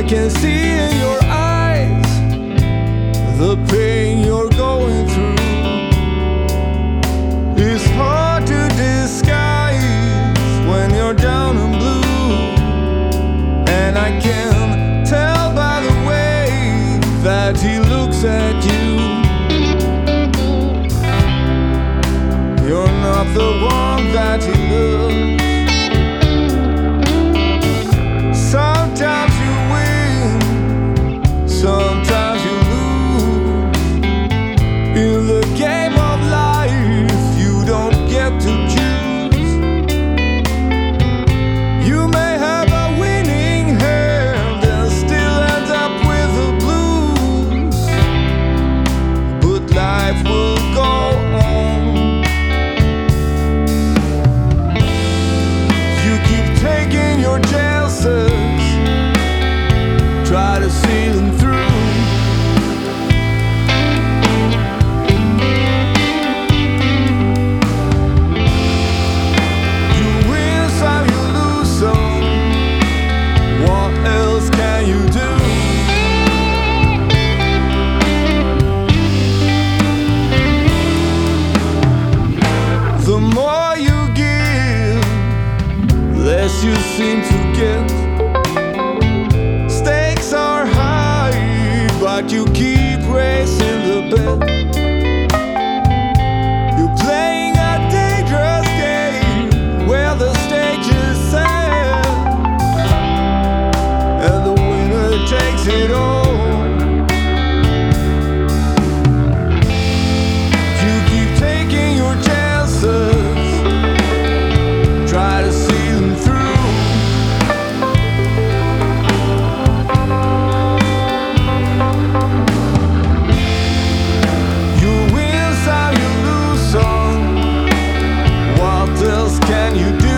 can see in your eyes the pain you're going through. It's hard to disguise when you're down and blue, and I can tell by the way that he looks at you. You're not the one that he loves. Sometimes you win, sometimes you lose. In the game of life, you don't get to choose. You may have a winning hand and still end up with the blues, but life will go on. You keep taking your chances, try to see them through. You win some, you lose some. What else can you do? The more you give, less you seem to get. Stakes are high, but you keep racing the bet. You're playing a dangerous game where the stage is set, and the winner takes it all. You keep taking your chances, try to see them through. You win some, you lose some. What else can you do?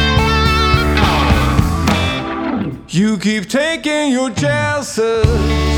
You keep taking your chances,